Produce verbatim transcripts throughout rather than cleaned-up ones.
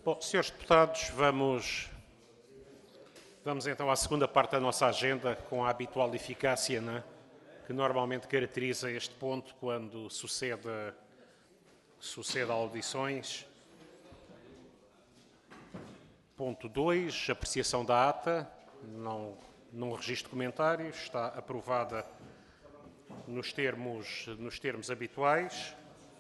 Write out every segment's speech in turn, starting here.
Bom, senhores deputados, vamos, vamos então à segunda parte da nossa agenda, com a habitual eficácia, né, que normalmente caracteriza este ponto quando sucede, sucede a audições. Ponto dois, apreciação da ata. Não, não registro comentários. Está aprovada nos termos, nos termos habituais.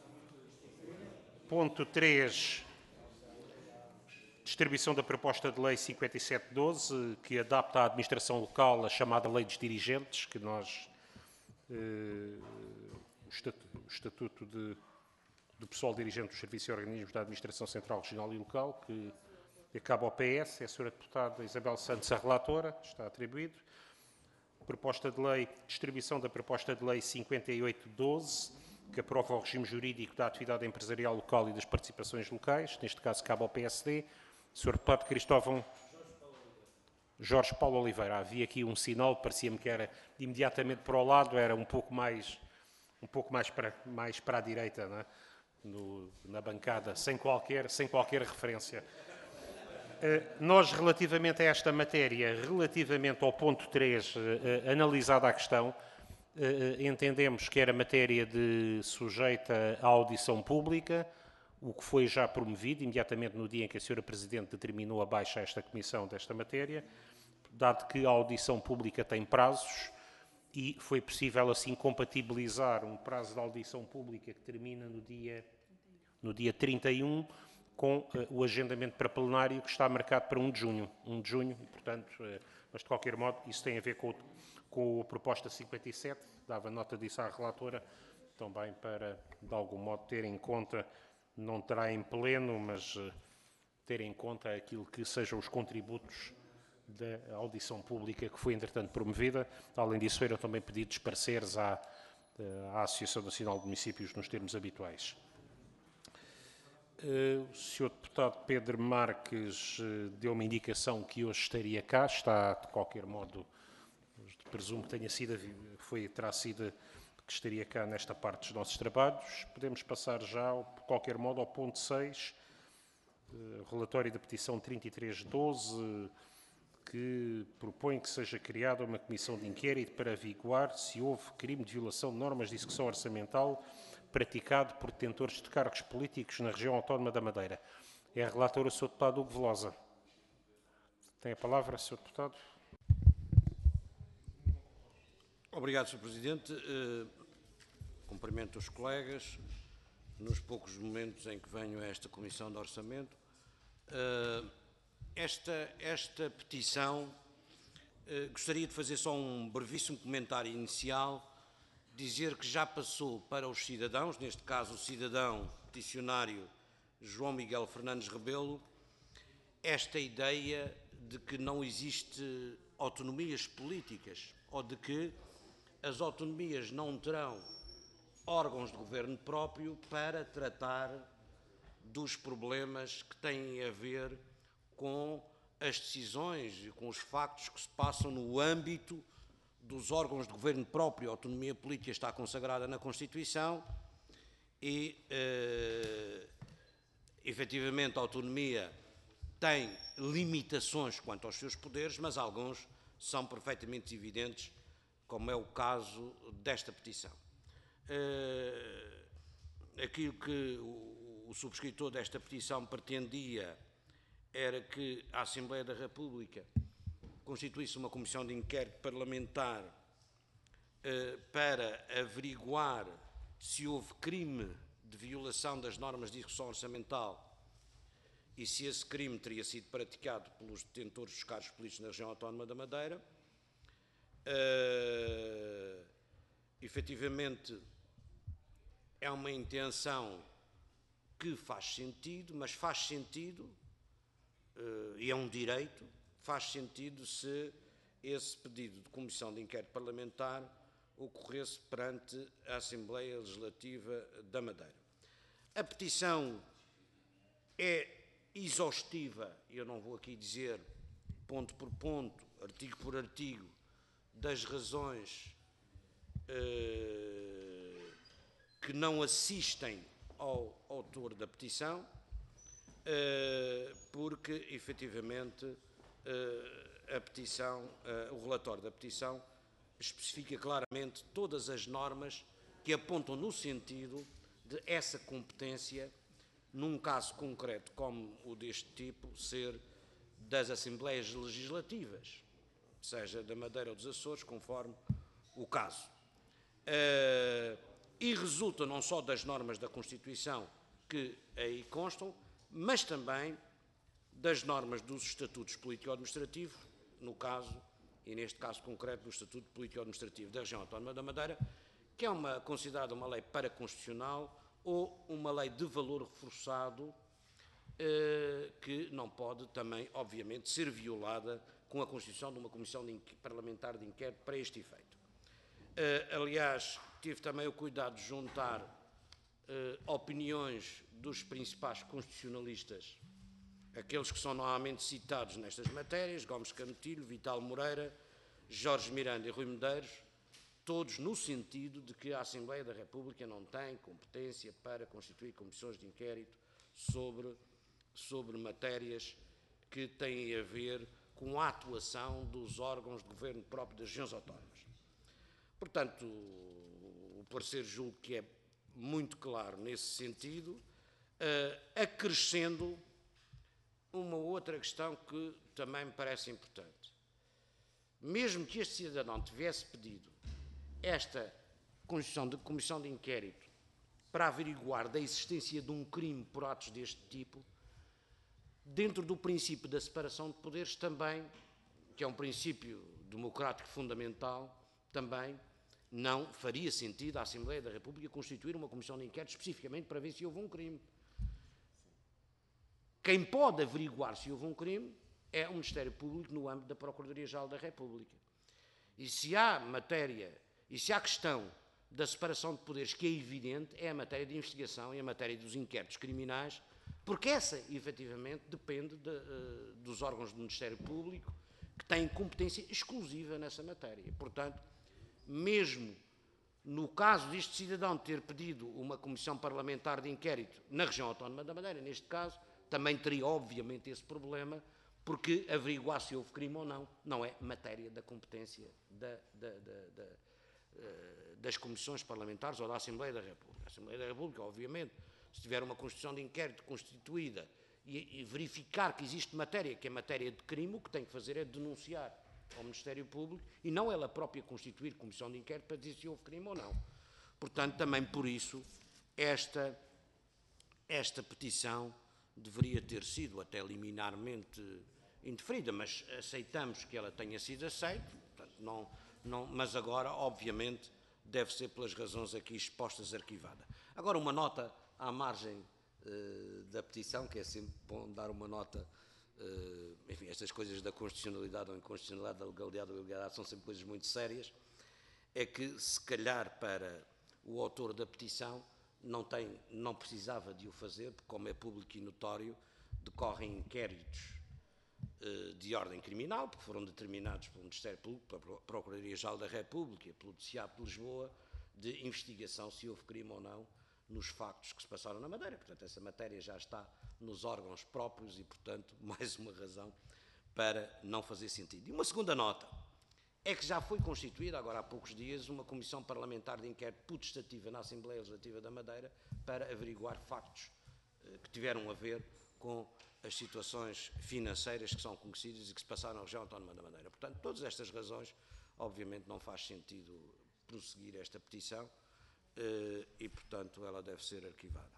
Ponto três, distribuição da proposta de lei cinquenta e sete doze, que adapta à administração local a chamada lei dos dirigentes, que nós, eh, o estatuto, o estatuto de, do pessoal dirigente dos serviços e organismos da administração central, regional e local, que acaba ao P S, é a senhora deputada Isabel Santos a relatora, está atribuído. Proposta de lei, distribuição da proposta de lei cinquenta e oito doze, que aprova o regime jurídico da atividade empresarial local e das participações locais, neste caso cabe ao P S D. senhor Deputado Cristóvão Jorge Paulo Oliveira, havia aqui um sinal, parecia-me que era imediatamente para o lado, era um pouco mais, um pouco mais, para, mais para a direita, não é? No, na bancada, sem qualquer, sem qualquer referência. Nós, relativamente a esta matéria, relativamente ao ponto três, analisada a questão, entendemos que era matéria de sujeita à audição pública, o que foi já promovido, imediatamente no dia em que a senhora Presidente determinou a baixa a esta comissão desta matéria, dado que a audição pública tem prazos e foi possível assim compatibilizar um prazo de audição pública que termina no dia, no dia trinta e um, com uh, o agendamento para plenário que está marcado para um de junho. um de junho, portanto, uh, mas de qualquer modo, isso tem a ver com, com a proposta cinquenta e sete, dava nota disso à relatora, também para, de algum modo, ter em conta, não terá em pleno, mas uh, ter em conta aquilo que sejam os contributos da audição pública que foi, entretanto, promovida. Além disso, eram também pedidos pareceres à, à Associação Nacional de Municípios nos termos habituais. O senhor Deputado Pedro Marques deu-me indicação que hoje estaria cá, está de qualquer modo, presumo que tenha sido, foi, terá sido que estaria cá nesta parte dos nossos trabalhos. Podemos passar já, de qualquer modo, ao ponto seis, relatório da petição trinta e três doze, que propõe que seja criada uma comissão de inquérito para averiguar se houve crime de violação de normas de execução orçamental praticado por detentores de cargos políticos na região autónoma da Madeira. É a relatora o senhor Deputado Hugo Velosa. Tem a palavra, senhor Deputado. Obrigado, senhor Presidente. Uh, cumprimento os colegas nos poucos momentos em que venho a esta Comissão de Orçamento. Uh, esta, esta petição, uh, gostaria de fazer só um brevíssimo comentário inicial, dizer que já passou para os cidadãos, neste caso o cidadão peticionário João Miguel Fernandes Rebelo, esta ideia de que não existe autonomias políticas ou de que as autonomias não terão órgãos de governo próprio para tratar dos problemas que têm a ver com as decisões e com os factos que se passam no âmbito dos órgãos de governo próprio. A autonomia política está consagrada na Constituição e, eh, efetivamente, a autonomia tem limitações quanto aos seus poderes, mas alguns são perfeitamente evidentes, como é o caso desta petição. Eh, aquilo que o, o subscritor desta petição pretendia era que a Assembleia da República constituísse uma comissão de inquérito parlamentar eh, para averiguar se houve crime de violação das normas de execução orçamental e se esse crime teria sido praticado pelos detentores dos cargos políticos na região autónoma da Madeira. Uh, efetivamente, é uma intenção que faz sentido, mas faz sentido, uh, e é um direito, faz sentido se esse pedido de comissão de inquérito parlamentar ocorresse perante a Assembleia Legislativa da Madeira. A petição é exaustiva, eu não vou aqui dizer ponto por ponto, artigo por artigo, das razões eh, que não assistem ao autor da petição. Eh, porque, efetivamente, uh, a petição, uh, o relatório da petição especifica claramente todas as normas que apontam no sentido de essa competência, num caso concreto como o deste tipo, ser das Assembleias Legislativas, seja da Madeira ou dos Açores, conforme o caso. Uh, e resulta não só das normas da Constituição que aí constam, mas também das normas dos estatutos político-administrativos, no caso, e neste caso concreto, do Estatuto Político-Administrativo da Região Autónoma da Madeira, que é uma, considerada uma lei paraconstitucional ou uma lei de valor reforçado, eh, que não pode também, obviamente, ser violada com a constituição de uma comissão de parlamentar de inquérito para este efeito. Eh, aliás, tive também o cuidado de juntar eh, opiniões dos principais constitucionalistas, aqueles que são normalmente citados nestas matérias, Gomes Canutilho, Vital Moreira, Jorge Miranda e Rui Medeiros, todos no sentido de que a Assembleia da República não tem competência para constituir comissões de inquérito sobre, sobre matérias que têm a ver com a atuação dos órgãos de governo próprio das regiões autónomas. Portanto, o parecer julgo que é muito claro nesse sentido, uh, acrescendo uma outra questão que também me parece importante. Mesmo que este cidadão tivesse pedido esta constituição de comissão de inquérito para averiguar da existência de um crime por atos deste tipo, dentro do princípio da separação de poderes também, que é um princípio democrático fundamental, também não faria sentido à Assembleia da República constituir uma comissão de inquérito especificamente para ver se houve um crime. Quem pode averiguar se houve um crime é o Ministério Público no âmbito da Procuradoria-Geral da República. E se há matéria, e se há questão da separação de poderes que é evidente, é a matéria de investigação e a matéria dos inquéritos criminais, porque essa, efetivamente, depende de, uh, dos órgãos do Ministério Público que têm competência exclusiva nessa matéria. Portanto, mesmo no caso deste cidadão ter pedido uma comissão parlamentar de inquérito na região autónoma da Madeira, neste caso, também teria, obviamente, esse problema, porque averiguar se houve crime ou não, não é matéria da competência da, da, da, da, das comissões parlamentares ou da Assembleia da República. A Assembleia da República, obviamente, se tiver uma Constituição de inquérito constituída e, e verificar que existe matéria, que é matéria de crime, o que tem que fazer é denunciar ao Ministério Público e não ela própria constituir comissão de inquérito para dizer se houve crime ou não. Portanto, também por isso, esta, esta petição deveria ter sido até liminarmente indeferida, mas aceitamos que ela tenha sido aceita, portanto, não, não, mas agora, obviamente, deve ser pelas razões aqui expostas arquivada. Agora, uma nota à margem uh, da petição, que é sempre bom dar uma nota, uh, enfim, estas coisas da constitucionalidade ou inconstitucionalidade, da legalidade ou ilegalidade são sempre coisas muito sérias, é que, se calhar, para o autor da petição, não, tem, não precisava de o fazer, porque, como é público e notório, decorrem inquéritos uh, de ordem criminal, porque foram determinados pelo Ministério Público, pela Procuradoria-Geral da República e pelo Noticiado de Lisboa, de investigação se houve crime ou não nos factos que se passaram na Madeira. Portanto, essa matéria já está nos órgãos próprios e, portanto, mais uma razão para não fazer sentido. E uma segunda nota é que já foi constituída, agora há poucos dias, uma comissão parlamentar de inquérito putestativa na Assembleia Legislativa da Madeira para averiguar factos eh, que tiveram a ver com as situações financeiras que são conhecidas e que se passaram na região autónoma da Madeira. Portanto, todas estas razões, obviamente, não faz sentido prosseguir esta petição eh, e, portanto, ela deve ser arquivada.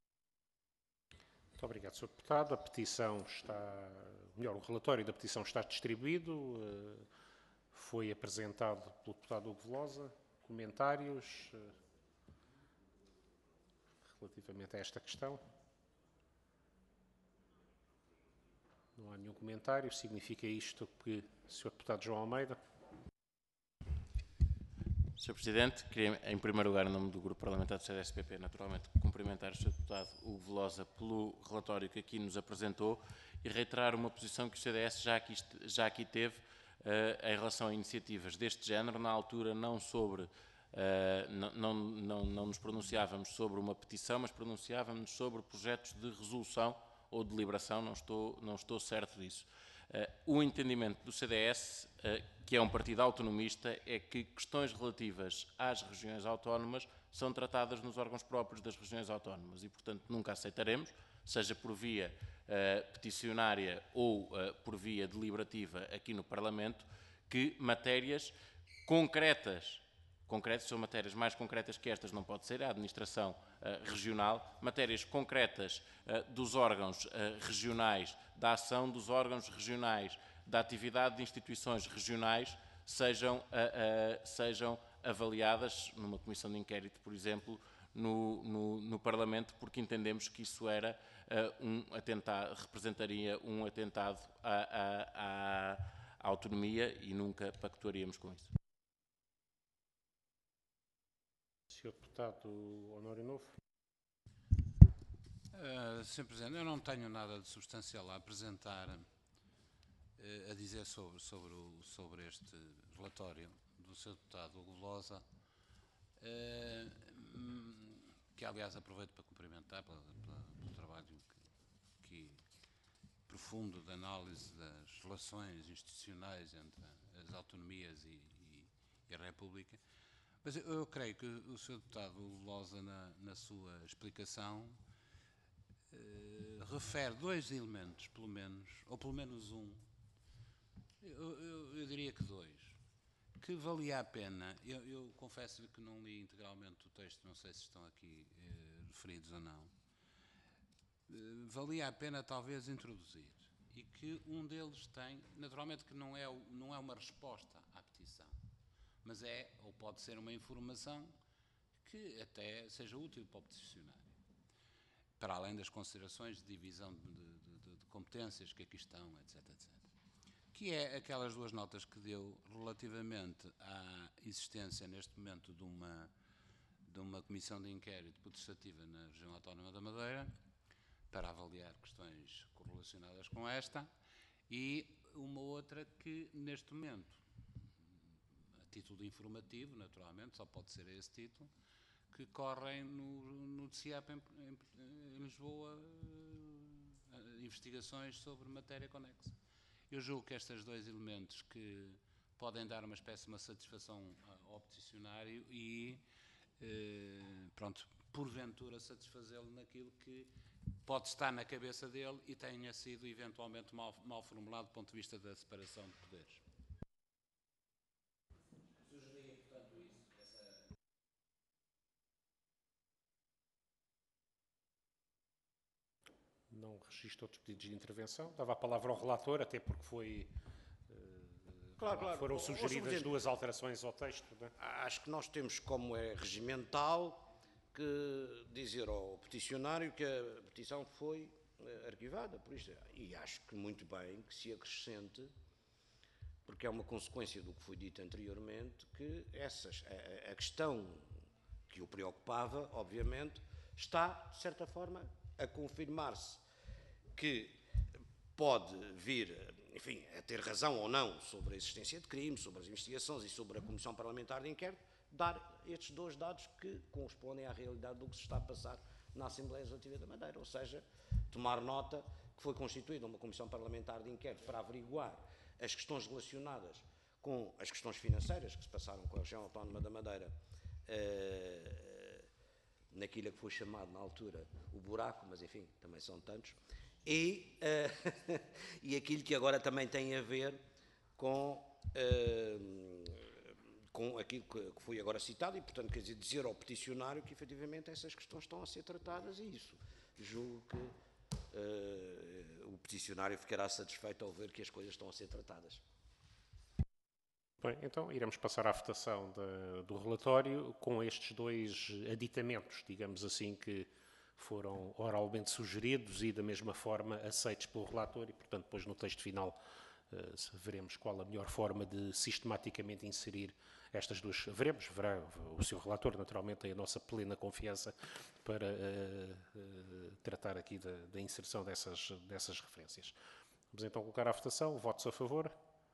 Muito obrigado, senhor Deputado. A petição está, melhor, o relatório da petição está distribuído. Eh, Foi apresentado pelo deputado Hugo Velosa. Comentários uh, relativamente a esta questão? Não há nenhum comentário. Significa isto que o senhor deputado João Almeida? senhor Presidente, queria, em primeiro lugar, em nome do Grupo Parlamentar do C D S P P, naturalmente, cumprimentar o senhor deputado Hugo Velosa pelo relatório que aqui nos apresentou e reiterar uma posição que o C D S já aqui, já aqui teve Uh, em relação a iniciativas deste género. Na altura não sobre, uh, não, não, não, não nos pronunciávamos sobre uma petição, mas pronunciávamos sobre projetos de resolução ou deliberação, não estou, não estou certo disso. Uh, o entendimento do C D S, uh, que é um partido autonomista, é que questões relativas às regiões autónomas são tratadas nos órgãos próprios das regiões autónomas e, portanto, nunca aceitaremos, seja por via uh, peticionária ou uh, por via deliberativa aqui no Parlamento, que matérias concretas, concretas são matérias mais concretas que estas, não pode ser a administração uh, regional, matérias concretas uh, dos órgãos uh, regionais, da ação dos órgãos regionais, da atividade de instituições regionais, sejam, uh, uh, sejam avaliadas numa comissão de inquérito, por exemplo, no, no, no Parlamento, porque entendemos que isso era uh, um atentado, representaria um atentado à, à, à autonomia e nunca pactuaríamos com isso. senhor Deputado Honório Novo. Uh, senhor Presidente, eu não tenho nada de substancial a apresentar, uh, a dizer sobre, sobre, o, sobre este relatório do senhor Deputado Hugo Velosa, uh, que aliás aproveito para cumprimentar pela, pela, pelo trabalho que, que profundo de análise das relações institucionais entre as autonomias e, e, e a República. Mas eu, eu creio que o senhor Deputado Velosa, na, na sua explicação, eh, refere dois elementos, pelo menos, ou pelo menos um, eu, eu, eu diria que dois, que valia a pena, eu, eu confesso-lhe que não li integralmente o texto, não sei se estão aqui eh, referidos ou não, eh, valia a pena talvez introduzir, e que um deles tem, naturalmente que não é, não é uma resposta à petição, mas é, ou pode ser uma informação que até seja útil para o peticionário, para além das considerações de divisão de, de, de, de competências que aqui estão, etc, etcétera. Que é aquelas duas notas que deu relativamente à existência, neste momento, de uma, de uma comissão de inquérito potestativa na região autónoma da Madeira, para avaliar questões correlacionadas com esta, e uma outra que, neste momento, título informativo, naturalmente, só pode ser esse título, que correm no, no D C I A P em, em, em Lisboa uh, investigações sobre matéria conexa. Eu julgo que estes dois elementos que podem dar uma espécie de uma satisfação ao peticionário e, uh, pronto, porventura satisfazê-lo naquilo que pode estar na cabeça dele e tenha sido eventualmente mal, mal formulado do ponto de vista da separação de poderes. Não registro outros pedidos de intervenção. Dava a palavra ao relator, até porque foi, Claro, claro. foram Ó, ó, sugeridas Senhor duas alterações ao texto. Não é? Acho que nós temos, como é regimental, que dizer ao peticionário que a petição foi uh, arquivada, por isso, e acho que muito bem que se acrescente, porque é uma consequência do que foi dito anteriormente, que essas, a, a questão que o preocupava, obviamente, está, de certa forma, a confirmar-se, que pode vir, enfim, a ter razão ou não sobre a existência de crimes, sobre as investigações e sobre a Comissão Parlamentar de Inquérito, dar estes dois dados que correspondem à realidade do que se está a passar na Assembleia Legislativa da Madeira, ou seja, tomar nota que foi constituída uma Comissão Parlamentar de Inquérito para averiguar as questões relacionadas com as questões financeiras que se passaram com a região autónoma da Madeira, eh, naquilo que foi chamado na altura o buraco, mas enfim, também são tantos, e, uh, e aquilo que agora também tem a ver com, uh, com aquilo que, que foi agora citado, e portanto quer dizer, dizer ao peticionário que efetivamente essas questões estão a ser tratadas, e isso julgo que uh, o peticionário ficará satisfeito ao ver que as coisas estão a ser tratadas. Bem, então iremos passar à votação de, do relatório com estes dois aditamentos, digamos assim, que foram oralmente sugeridos e da mesma forma aceitos pelo relator e, portanto, depois no texto final uh, veremos qual a melhor forma de sistematicamente inserir estas duas. Veremos, verá o seu relator, naturalmente, tem a nossa plena confiança para uh, uh, tratar aqui da, da inserção dessas, dessas referências. Vamos então colocar à votação. Votos a favor?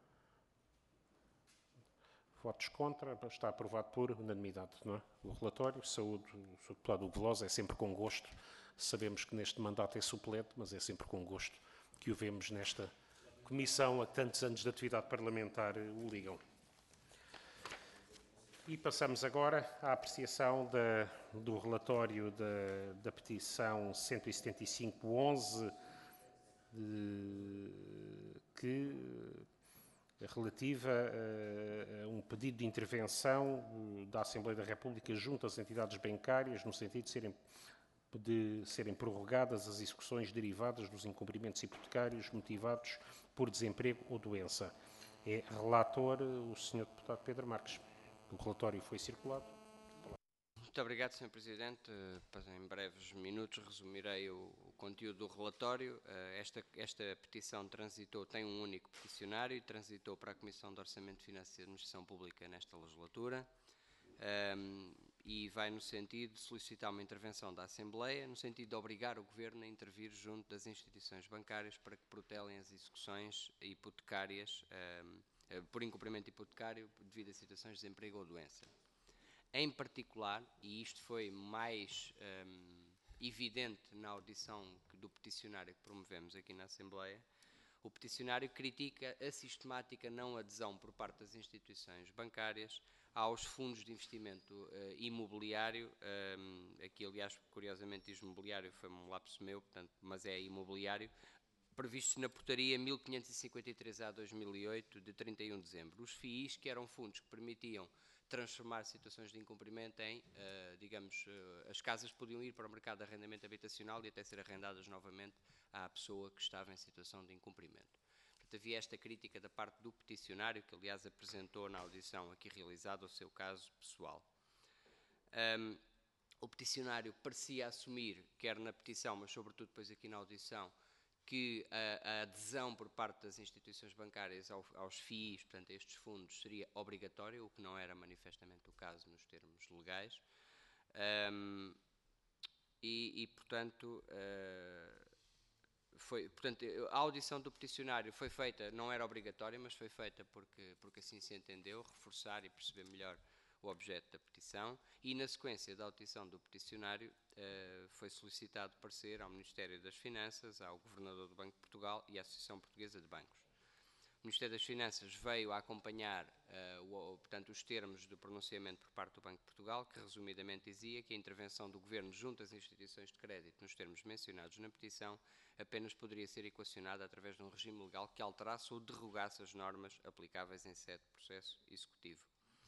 Votos contra, está aprovado por unanimidade, não é? O relatório, saúde, o senhor Deputado Hugo Velosa, é sempre com gosto Sabemos que neste mandato é suplente, mas é sempre com gosto que o vemos nesta comissão a tantos anos de atividade parlamentar o ligam. E passamos agora à apreciação da, do relatório da, da petição cento e setenta e cinco ponto onze, que é relativa a, a um pedido de intervenção da Assembleia da República junto às entidades bancárias, no sentido de serem, de serem prorrogadas as execuções derivadas dos incumprimentos hipotecários motivados por desemprego ou doença. É relator o senhor deputado Pedro Marques. O relatório foi circulado. Muito obrigado, senhor Presidente. Em breves minutos resumirei o, o conteúdo do relatório. Esta, esta petição transitou, tem um único peticionário e transitou para a Comissão de Orçamento, Finanças e Administração Pública nesta legislatura um, e vai no sentido de solicitar uma intervenção da Assembleia, no sentido de obrigar o Governo a intervir junto das instituições bancárias para que protelem as execuções hipotecárias um, por incumprimento hipotecário devido a situações de desemprego ou doença. Em particular, e isto foi mais um, evidente na audição do peticionário que promovemos aqui na Assembleia, o peticionário critica a sistemática não adesão por parte das instituições bancárias aos fundos de investimento uh, imobiliário, um, aqui aliás, curiosamente diz imobiliário, foi um lapso meu, portanto, mas é imobiliário, previstos na portaria mil quinhentos e cinquenta e três A dois mil e oito, de trinta e um de dezembro. Os F I Is, que eram fundos que permitiam transformar situações de incumprimento em, uh, digamos, uh, as casas podiam ir para o mercado de arrendamento habitacional e até ser arrendadas novamente à pessoa que estava em situação de incumprimento. Portanto, havia esta crítica da parte do peticionário, que aliás apresentou na audição aqui realizada o seu caso pessoal. Um, o peticionário parecia assumir, quer na petição, mas sobretudo depois aqui na audição, que a, a adesão por parte das instituições bancárias ao, aos F I Is, portanto a estes fundos, seria obrigatória, o que não era manifestamente o caso nos termos legais. Um, e, e, portanto, uh, foi, portanto, a audição do peticionário foi feita, não era obrigatória, mas foi feita porque, porque assim se entendeu, reforçar e perceber melhor o objeto da petição, e na sequência da audição do peticionário uh, foi solicitado parecer ao Ministério das Finanças, ao Governador do Banco de Portugal e à Associação Portuguesa de Bancos. O Ministério das Finanças veio a acompanhar uh, o, portanto, os termos do pronunciamento por parte do Banco de Portugal, que resumidamente dizia que a intervenção do Governo junto às instituições de crédito nos termos mencionados na petição apenas poderia ser equacionada através de um regime legal que alterasse ou derrogasse as normas aplicáveis em sede de processo executivo.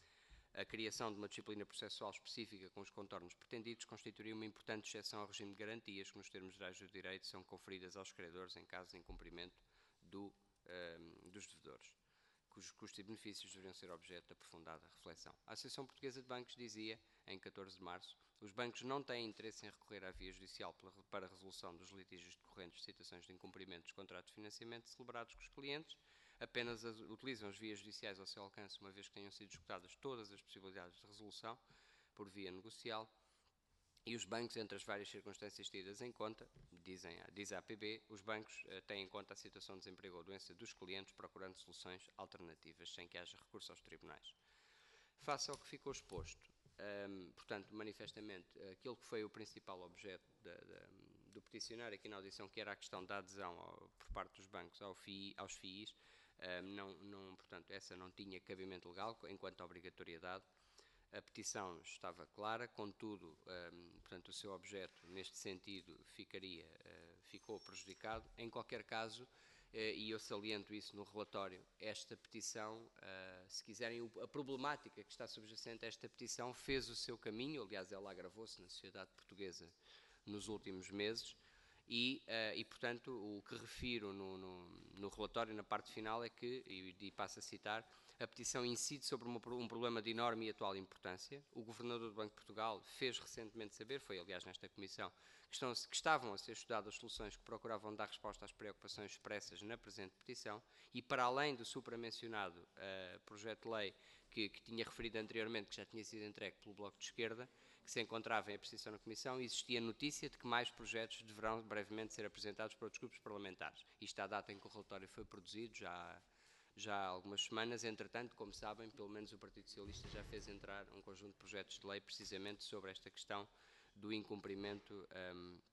A criação de uma disciplina processual específica com os contornos pretendidos constituiria uma importante exceção ao regime de garantias que, nos termos gerais do direito, são conferidas aos credores em caso de incumprimento do, um, dos devedores, cujos custos e benefícios deveriam ser objeto de aprofundada reflexão. A Associação Portuguesa de Bancos dizia, em catorze de março, os bancos não têm interesse em recorrer à via judicial para a resolução dos litígios decorrentes de situações de incumprimento dos contratos de financiamento celebrados com os clientes, apenas as, utilizam as vias judiciais ao seu alcance, uma vez que tenham sido esgotadas todas as possibilidades de resolução por via negocial, e os bancos, entre as várias circunstâncias tidas em conta, dizem, diz a A P B, os bancos uh, têm em conta a situação de desemprego ou doença dos clientes, procurando soluções alternativas, sem que haja recurso aos tribunais. Face ao que ficou exposto, um, portanto, manifestamente, aquilo que foi o principal objeto da, da, do peticionário aqui na audição, que era a questão da adesão ao, por parte dos bancos ao F I, aos F I Is, Um, não, não, portanto, essa não tinha cabimento legal enquanto obrigatoriedade. A petição estava clara, contudo, um, portanto, o seu objeto, neste sentido, ficaria, uh, ficou prejudicado. Em qualquer caso, uh, e eu saliento isso no relatório, esta petição, uh, se quiserem, a problemática que está subjacente a esta petição fez o seu caminho, aliás, ela agravou-se na sociedade portuguesa nos últimos meses, E, uh, e, portanto, o que refiro no, no, no relatório, na parte final, é que, e, e passo a citar, a petição incide sobre uma, um problema de enorme e atual importância. O Governador do Banco de Portugal fez recentemente saber, foi aliás nesta comissão, que, estão, que estavam a ser estudadas soluções que procuravam dar resposta às preocupações expressas na presente petição, e para além do supramencionado uh, projeto de lei que, que tinha referido anteriormente, que já tinha sido entregue pelo Bloco de Esquerda, que se encontrava em apreciação na Comissão, existia notícia de que mais projetos deverão brevemente ser apresentados para outros grupos parlamentares. Isto à data em que o relatório foi produzido, já, já há algumas semanas. Entretanto, como sabem, pelo menos o Partido Socialista já fez entrar um conjunto de projetos de lei precisamente sobre esta questão do incumprimento um,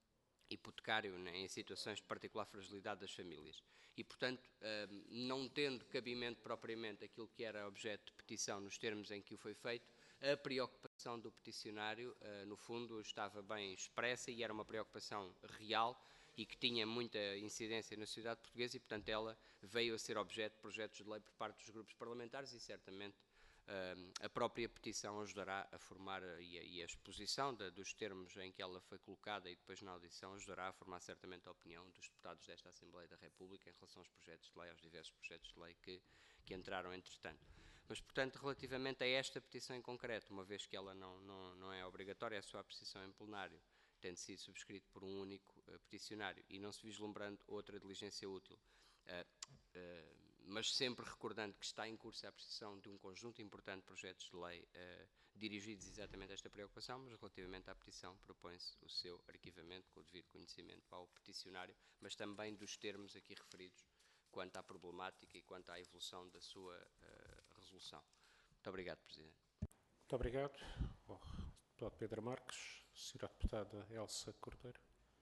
hipotecário, né, em situações de particular fragilidade das famílias. E, portanto, não tendo cabimento propriamente aquilo que era objeto de petição nos termos em que o foi feito, a preocupação do peticionário, no fundo, estava bem expressa e era uma preocupação real e que tinha muita incidência na sociedade portuguesa e, portanto, ela veio a ser objeto de projetos de lei por parte dos grupos parlamentares e, certamente, a própria petição ajudará a formar, e a, e a exposição de, dos termos em que ela foi colocada e depois na audição ajudará a formar certamente a opinião dos deputados desta Assembleia da República em relação aos projetos de lei, aos diversos projetos de lei que, que entraram entretanto. Mas, portanto, relativamente a esta petição em concreto, uma vez que ela não, não, não é obrigatória a sua apreciação em plenário, tendo sido subscrito por um único uh, peticionário e não se vislumbrando outra diligência útil, uh, uh, mas sempre recordando que está em curso a apreciação de um conjunto importante de projetos de lei uh, dirigidos exatamente a esta preocupação, mas relativamente à petição propõe-se o seu arquivamento com o devido conhecimento ao peticionário, mas também dos termos aqui referidos quanto à problemática e quanto à evolução da sua uh, resolução. Muito obrigado, Presidente. Muito obrigado. Oh, deputado Pedro Marques, senhora deputada Elsa Cordeiro.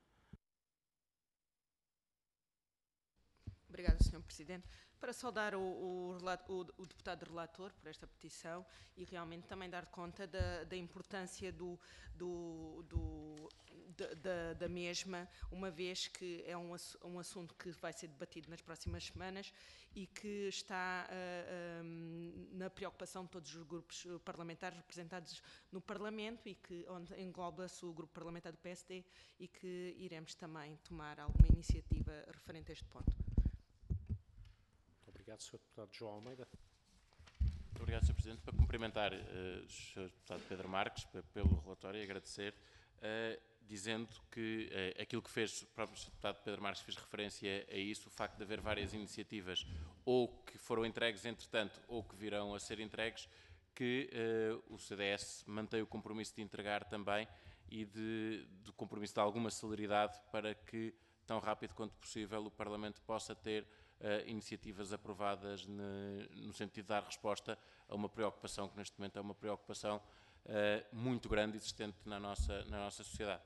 Obrigada, senhor Presidente. Para saudar o, o, o, o deputado relator por esta petição e realmente também dar conta da, da importância do, do, do, da, da mesma, uma vez que é um, um assunto que vai ser debatido nas próximas semanas e que está uh, um, na preocupação de todos os grupos parlamentares representados no Parlamento e que onde engloba-se o grupo parlamentar do P S D e que iremos também tomar alguma iniciativa referente a este ponto. Obrigado, senhor Deputado João Almeida. Muito obrigado, senhor Presidente. Para cumprimentar uh, o senhor Deputado Pedro Marques pelo relatório e agradecer, uh, dizendo que uh, aquilo que fez, o próprio senhor Deputado Pedro Marques fez referência a isso, o facto de haver várias iniciativas ou que foram entregues entretanto ou que virão a ser entregues, que uh, o C D S mantém o compromisso de entregar também e de, de compromisso de alguma celeridade para que, tão rápido quanto possível, o Parlamento possa ter Uh, iniciativas aprovadas ne, no sentido de dar resposta a uma preocupação que neste momento é uma preocupação uh, muito grande existente na nossa, na nossa sociedade.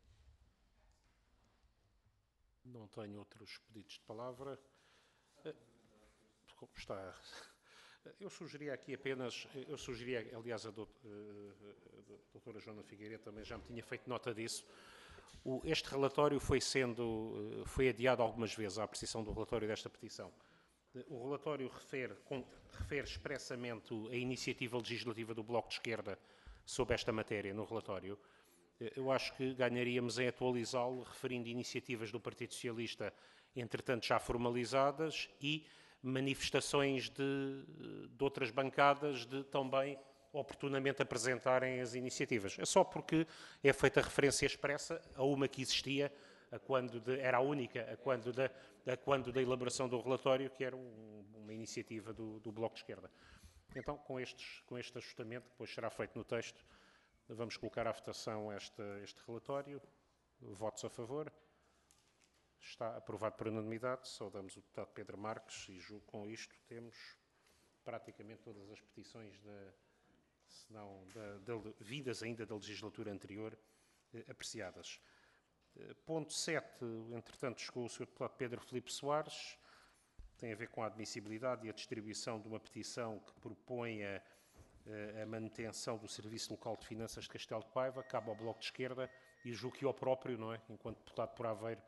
Não tenho outros pedidos de palavra. Uh, como está? Eu sugeria aqui apenas, eu sugeria, aliás, a doutora, a doutora Joana Figueiredo também já me tinha feito nota disso. Este relatório foi sendo, foi adiado algumas vezes, a apreciação do relatório desta petição. O relatório refere, refere expressamente a iniciativa legislativa do Bloco de Esquerda sobre esta matéria no relatório. Eu acho que ganharíamos em atualizá-lo, referindo iniciativas do Partido Socialista, entretanto já formalizadas, e manifestações de, de outras bancadas de também oportunamente apresentarem as iniciativas. É só porque é feita referência expressa a uma que existia, a quando de, era a única, a quando da, a quando da elaboração do relatório, que era um, uma iniciativa do, do Bloco de Esquerda. Então, com, estes, com este ajustamento, que depois será feito no texto, vamos colocar à votação este, este relatório. Votos a favor. Está aprovado por unanimidade. Saudamos o deputado Pedro Marques e julgo que com isto temos praticamente todas as petições da se não da, da, vidas ainda da legislatura anterior, eh, apreciadas. Eh, ponto sete, entretanto, chegou o senhor deputado Pedro Filipe Soares, tem a ver com a admissibilidade e a distribuição de uma petição que propõe a, a manutenção do Serviço Local de Finanças de Castelo de Paiva, cabe ao Bloco de Esquerda, e julgo que ao próprio, não é? Enquanto deputado por Aveiro.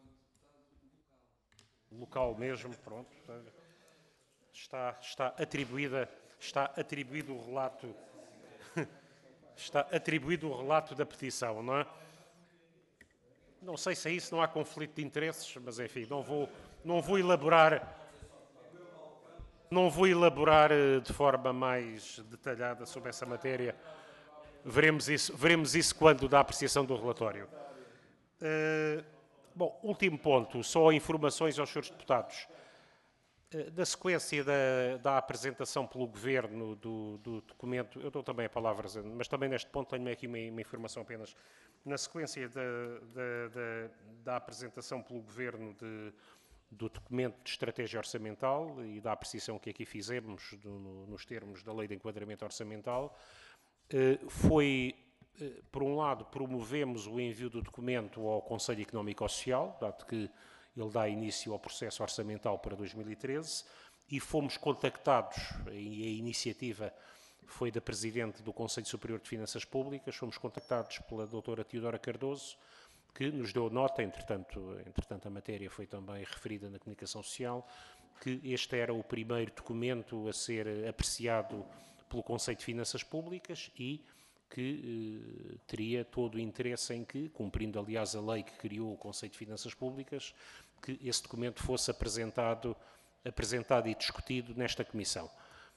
Local mesmo, pronto. Está, está atribuída, está atribuído o relato... Está atribuído o relato da petição, não é? Não sei se é isso, não há conflito de interesses, mas enfim, não vou, não vou elaborar, não vou elaborar de forma mais detalhada sobre essa matéria. Veremos isso, veremos isso quando da apreciação do relatório. Uh, bom, último ponto, só informações aos senhores deputados. Da sequência da, da apresentação pelo Governo do, do documento, eu dou também a palavra, mas também neste ponto tenho aqui uma, uma informação apenas. Na sequência da, da, da, da apresentação pelo Governo de, do documento de estratégia orçamental e da apreciação que aqui fizemos do, no, nos termos da Lei de Enquadramento Orçamental, foi Por um lado, promovemos o envio do documento ao Conselho Económico e Social, dado que ele dá início ao processo orçamental para dois mil e treze, e fomos contactados, e a iniciativa foi da Presidente do Conselho Superior de Finanças Públicas, fomos contactados pela doutora Teodora Cardoso, que nos deu nota, entretanto, entretanto a matéria foi também referida na comunicação social, que este era o primeiro documento a ser apreciado pelo Conselho de Finanças Públicas e que eh, teria todo o interesse em que, cumprindo aliás a lei que criou o Conselho de Finanças Públicas, que esse documento fosse apresentado, apresentado e discutido nesta Comissão.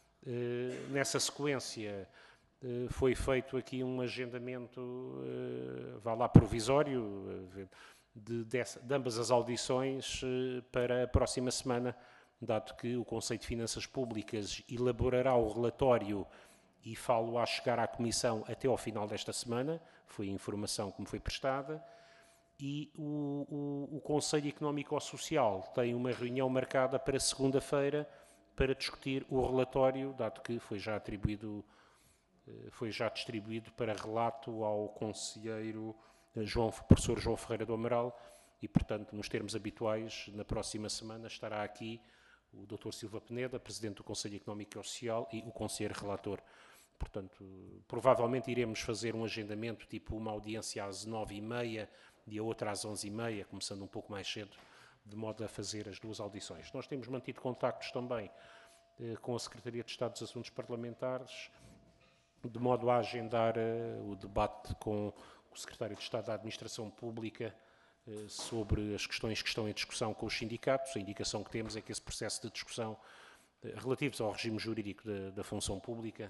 Eh, nessa sequência eh, foi feito aqui um agendamento, eh, vá lá, provisório, eh, de, de, de ambas as audições eh, para a próxima semana, dado que o Conselho de Finanças Públicas elaborará o relatório e falo a chegar à Comissão até ao final desta semana, foi a informação que me foi prestada, e o, o, o Conselho Económico-Social tem uma reunião marcada para segunda-feira para discutir o relatório, dado que foi já atribuído, foi já distribuído para relato ao conselheiro João, professor João Ferreira do Amaral, e, portanto, nos termos habituais, na próxima semana estará aqui o doutor Silva Peneda, Presidente do Conselho Económico e Social, e o conselheiro relator. Portanto, provavelmente iremos fazer um agendamento, tipo uma audiência às nove e meia e a outra às onze e meia, começando um pouco mais cedo, de modo a fazer as duas audições. Nós temos mantido contactos também eh, com a Secretaria de Estado dos Assuntos Parlamentares, de modo a agendar eh, o debate com o Secretário de Estado da Administração Pública eh, sobre as questões que estão em discussão com os sindicatos. A indicação que temos é que esse processo de discussão eh, relativos ao regime jurídico da, da função pública,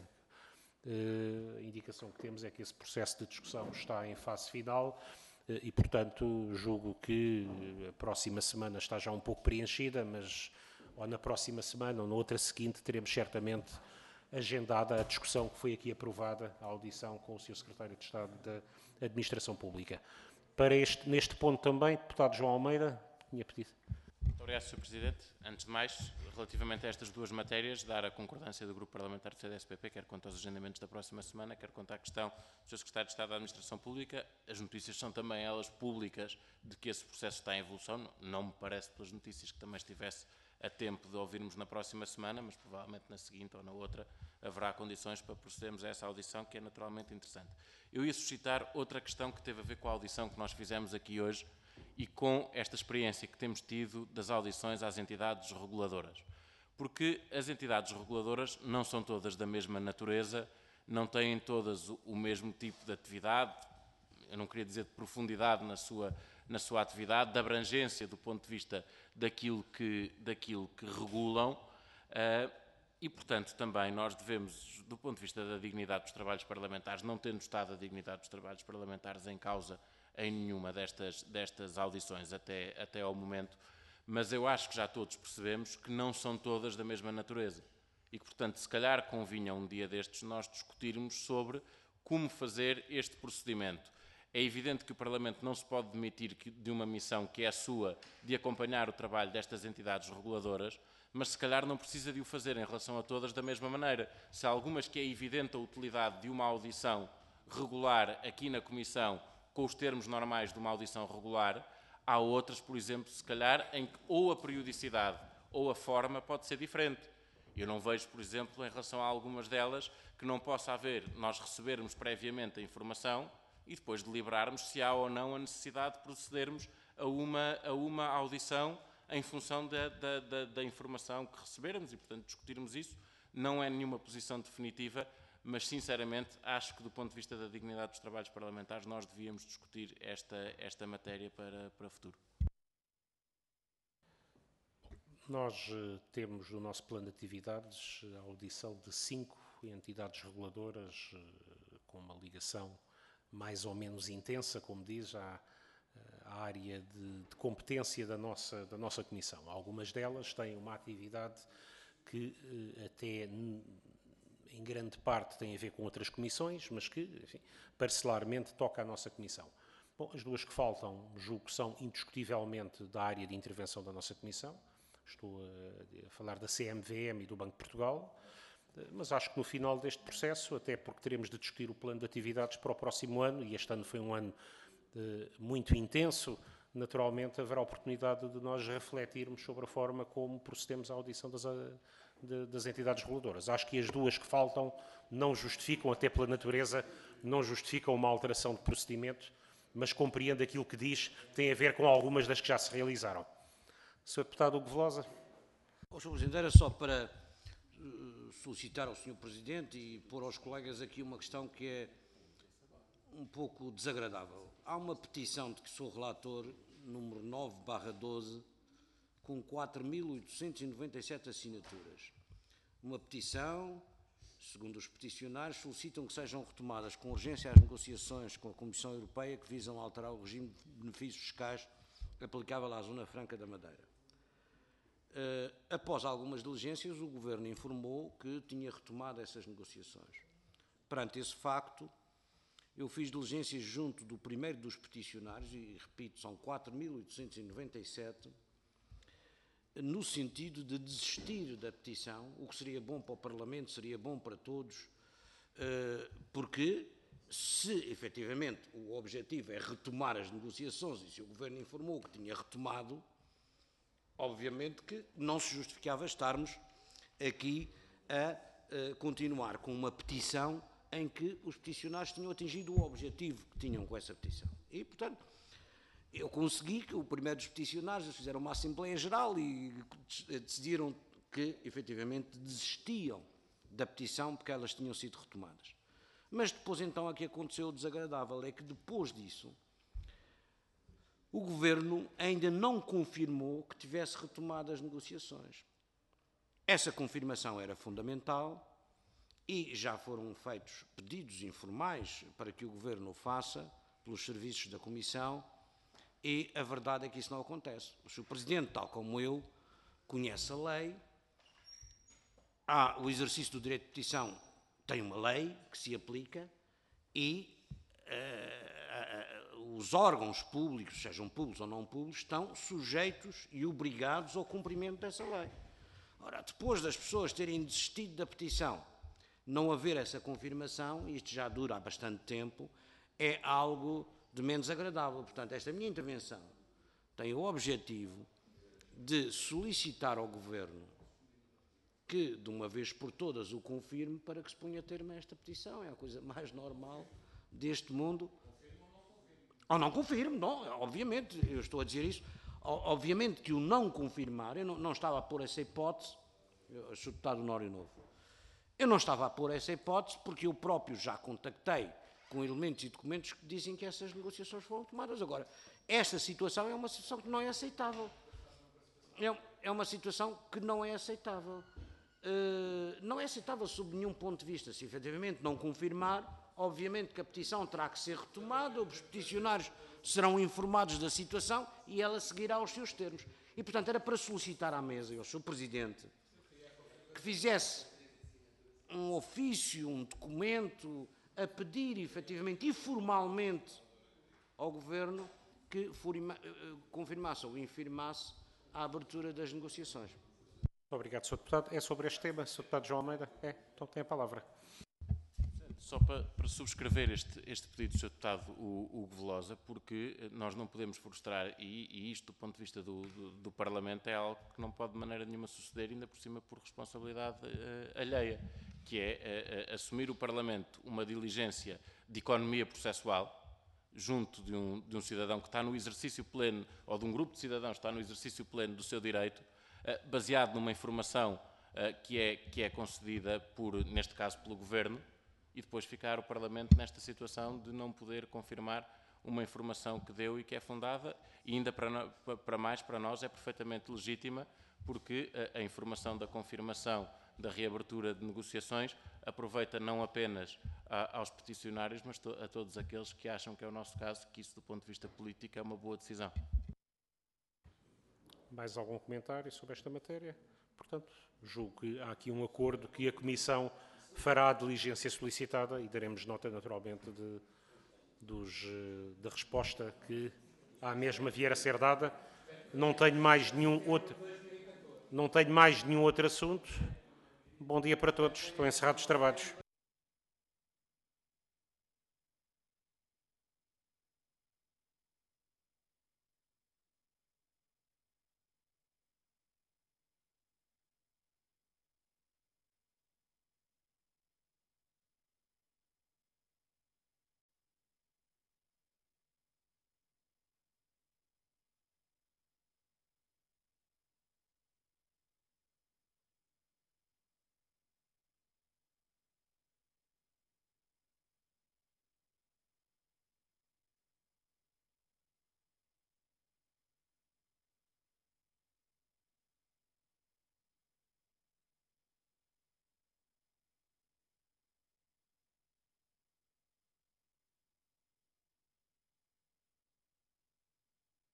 Uh, a indicação que temos é que esse processo de discussão está em fase final uh, e, portanto, julgo que a próxima semana está já um pouco preenchida, mas ou na próxima semana ou na outra seguinte teremos certamente agendada a discussão que foi aqui aprovada, a audição com o senhor Secretário de Estado da Administração Pública. Para este, neste ponto também, deputado João Almeida, tinha pedido. Muito obrigado, senhor Presidente. Antes de mais, relativamente a estas duas matérias, dar a concordância do Grupo Parlamentar do C D S P P, quer quanto aos agendamentos da próxima semana, quer quanto à questão do senhor Secretário de Estado da Administração Pública. As notícias são também elas públicas de que esse processo está em evolução. Não me parece, pelas notícias, que também estivesse a tempo de ouvirmos na próxima semana, mas provavelmente na seguinte ou na outra haverá condições para procedermos a essa audição, que é naturalmente interessante. Eu ia suscitar outra questão que teve a ver com a audição que nós fizemos aqui hoje, e com esta experiência que temos tido das audições às entidades reguladoras. Porque as entidades reguladoras não são todas da mesma natureza, não têm todas o mesmo tipo de atividade, eu não queria dizer de profundidade na sua, na sua atividade, de abrangência do ponto de vista daquilo que, daquilo que regulam, uh, e, portanto, também nós devemos, do ponto de vista da dignidade dos trabalhos parlamentares, não tendo estado a dignidade dos trabalhos parlamentares em causa em nenhuma destas, destas audições até, até ao momento, mas eu acho que já todos percebemos que não são todas da mesma natureza e que, portanto, se calhar convinha um dia destes nós discutirmos sobre como fazer este procedimento. É evidente que o Parlamento não se pode demitir de uma missão que é a sua de acompanhar o trabalho destas entidades reguladoras, mas se calhar não precisa de o fazer em relação a todas da mesma maneira. Se há algumas que é evidente a utilidade de uma audição regular aqui na Comissão com os termos normais de uma audição regular, há outras, por exemplo, se calhar, em que ou a periodicidade ou a forma pode ser diferente. Eu não vejo, por exemplo, em relação a algumas delas, que não possa haver, nós recebermos previamente a informação e depois deliberarmos se há ou não a necessidade de procedermos a uma, a uma audição em função da, da, da, da informação que recebermos e, portanto, discutirmos isso. Não é nenhuma posição definitiva, mas, sinceramente, acho que, do ponto de vista da dignidade dos trabalhos parlamentares, nós devíamos discutir esta, esta matéria para, para o futuro. Nós uh, temos no nosso plano de atividades a audição de cinco entidades reguladoras uh, com uma ligação mais ou menos intensa, como diz, à, à área de, de competência da nossa, da nossa Comissão. Algumas delas têm uma atividade que uh, até... em grande parte tem a ver com outras comissões, mas que, enfim, parcelarmente toca à nossa comissão. Bom, as duas que faltam, julgo que são indiscutivelmente da área de intervenção da nossa comissão. Estou a, a falar da C M V M e do Banco de Portugal. mas acho que no final deste processo, até porque teremos de discutir o plano de atividades para o próximo ano, e este ano foi um ano eh, muito intenso, naturalmente haverá oportunidade de nós refletirmos sobre a forma como procedemos à audição das, de, das entidades reguladoras. Acho que as duas que faltam não justificam, até pela natureza, não justificam uma alteração de procedimento, mas compreendo aquilo que diz, tem a ver com algumas das que já se realizaram. senhor Deputado Hugo Velosa. Oh, senhor Presidente, era só para uh, solicitar ao senhor Presidente e pôr aos colegas aqui uma questão que é um pouco desagradável. Há uma petição de que sou relator, número nove barra doze, com quatro mil oitocentas e noventa e sete assinaturas. Uma petição, segundo os peticionários, solicitam que sejam retomadas com urgência as negociações com a Comissão Europeia que visam alterar o regime de benefícios fiscais aplicável à Zona Franca da Madeira. Uh, após algumas diligências, o Governo informou que tinha retomado essas negociações. Perante esse facto, eu fiz diligências junto do primeiro dos peticionários, e repito, são quatro mil oitocentos e noventa e sete, no sentido de desistir da petição, o que seria bom para o Parlamento, seria bom para todos, porque se efetivamente o objetivo é retomar as negociações e se o Governo informou que tinha retomado, obviamente que não se justificava estarmos aqui a, a continuar com uma petição em que os peticionários tinham atingido o objetivo que tinham com essa petição. E, portanto, eu consegui que o primeiro dos peticionários fizeram uma Assembleia Geral e decidiram que, efetivamente, desistiam da petição porque elas tinham sido retomadas. Mas depois, então, aqui aconteceu o desagradável, é que depois disso, o Governo ainda não confirmou que tivesse retomado as negociações. Essa confirmação era fundamental e já foram feitos pedidos informais para que o Governo o faça pelos serviços da Comissão e a verdade é que isso não acontece. O senhor Presidente, tal como eu, conhece a lei, há o exercício do direito de petição, tem uma lei que se aplica e uh, uh, os órgãos públicos, sejam públicos ou não públicos, estão sujeitos e obrigados ao cumprimento dessa lei. Ora, depois das pessoas terem desistido da petição, não haver essa confirmação, e isto já dura há bastante tempo, é algo de menos agradável. Portanto, esta minha intervenção tem o objetivo de solicitar ao Governo que, de uma vez por todas, o confirme para que se ponha termo a esta petição. É a coisa mais normal deste mundo. Ou não confirme, não, obviamente, eu estou a dizer isso. Obviamente que o não confirmar, eu não, não estava a pôr essa hipótese, eu sou deputado Honório Novo, eu não estava a pôr essa hipótese porque eu próprio já contactei com elementos e documentos que dizem que essas negociações foram tomadas. Agora, esta situação é uma situação que não é aceitável. É, é uma situação que não é aceitável. Uh, não é aceitável sob nenhum ponto de vista. Se efetivamente não confirmar, obviamente que a petição terá que ser retomada, os peticionários serão informados da situação e ela seguirá aos seus termos. E, portanto, era para solicitar à mesa e ao senhor Presidente que fizesse um ofício, um documento, a pedir, efetivamente, e formalmente ao Governo que confirmasse ou infirmasse a abertura das negociações. Obrigado, senhor Deputado. É sobre este tema, senhor Deputado João Almeida? É, então tem a palavra. Só para, para subscrever este, este pedido do senhor Deputado Hugo Velosa, porque nós não podemos frustrar, e, e isto do ponto de vista do, do, do Parlamento é algo que não pode de maneira nenhuma suceder, ainda por cima por responsabilidade uh, alheia, que é uh, uh, assumir o Parlamento uma diligência de economia processual junto de um, de um cidadão que está no exercício pleno, ou de um grupo de cidadãos que está no exercício pleno do seu direito, uh, baseado numa informação uh, que, é, que é concedida, por, neste caso, pelo Governo, e depois ficar o Parlamento nesta situação de não poder confirmar uma informação que deu e que é fundada, e ainda para, para mais para nós é perfeitamente legítima, porque a, a informação da confirmação da reabertura de negociações aproveita não apenas a, aos peticionários, mas to, a todos aqueles que acham que é o nosso caso, que isso do ponto de vista político é uma boa decisão. Mais algum comentário sobre esta matéria? Portanto, julgo que há aqui um acordo que a Comissão fará a diligência solicitada e daremos nota, naturalmente, de, dos, da resposta que à mesma vier a ser dada. Não tenho mais nenhum outro, não tenho mais nenhum outro assunto. Bom dia para todos. Estão encerrados os trabalhos.